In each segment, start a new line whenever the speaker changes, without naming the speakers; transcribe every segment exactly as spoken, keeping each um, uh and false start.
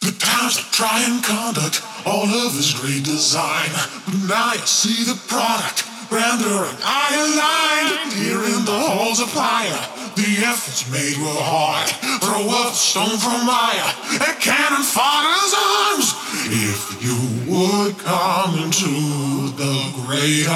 The times I try and conduct all of his great design, but now you see the product, grander and higher line. Here in the halls of fire, the efforts made were hard. Throw up a stone from Maya, a cannon fodder's arms. If you would come into the great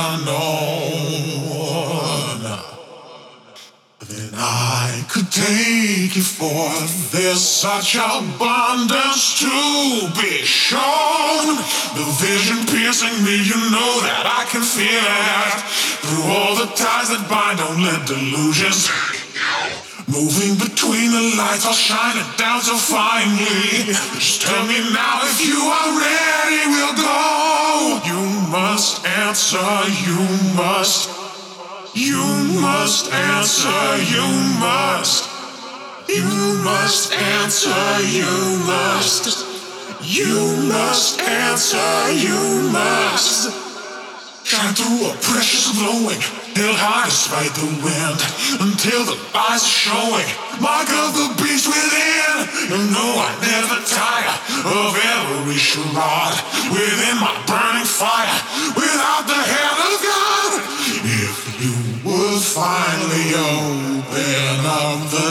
unknown, then I could take you forth. There's such abundance to be shown. The vision piercing me, you know that I can feel it. Through all the ties that bind, don't let delusions. Moving between the lights, I'll shine it down so finely. Just tell me now if you are ready, we'll go. You must answer, you must. You must answer, you must. You must answer, you must. You must answer, you must. Shine through a precious glowing, held high despite the wind, until the eyes are showing, mark of the beast within. You know I never tire of every charade within my burning fire, without the hand of God. If you would finally open up the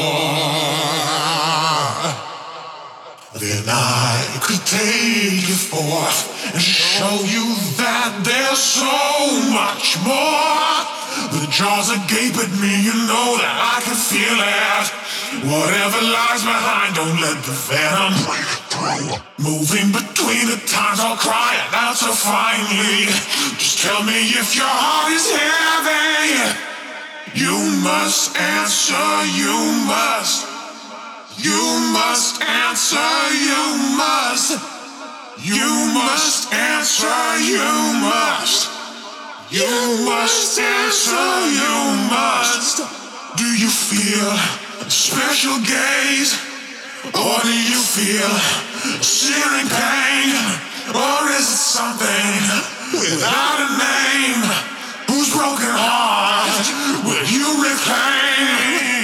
door, then I could take you forth and show you that there's so much more. The jaws agape at me, you know that I can feel it. Whatever lies behind, don't let the venom break through. Moving between the times, I'll cry it out so finely. Just tell me if your heart is heavy. You must answer, you must. You must answer, you must. You must answer, you must. You must answer, you must. Do you feel a special gaze? Or do you feel a searing pain? Or is it something without a name? Whose broken heart will you reclaim?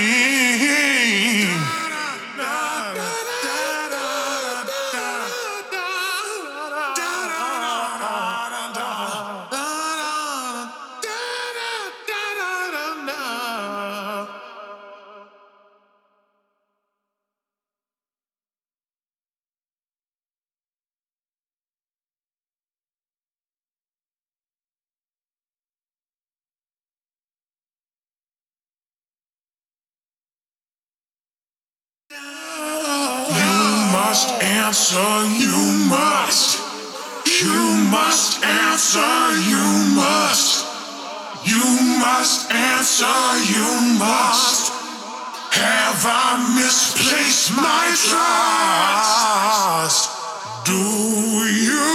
Answer, you must. You must answer, you must. You must answer, you must. Have I misplaced my trust? Do you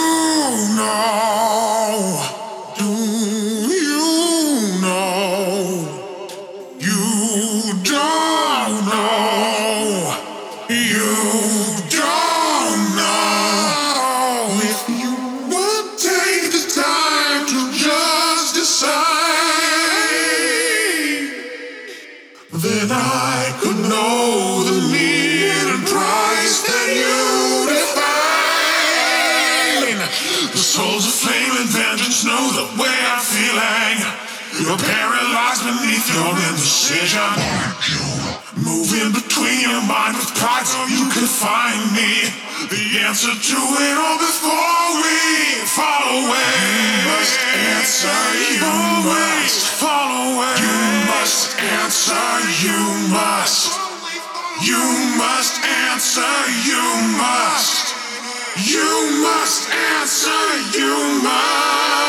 know? Do you know? You don't know. You don't know. If you would take the time to just decide, then I could know the need and price that you define. The souls of flame and vengeance know the way I'm feeling. You're paralyzed beneath your indecision. Moving between your mind with pride so you can find me. The answer to it all before we fall away. You must answer, you must fall away. You must answer, you must. You must answer, you must. You must answer, you must.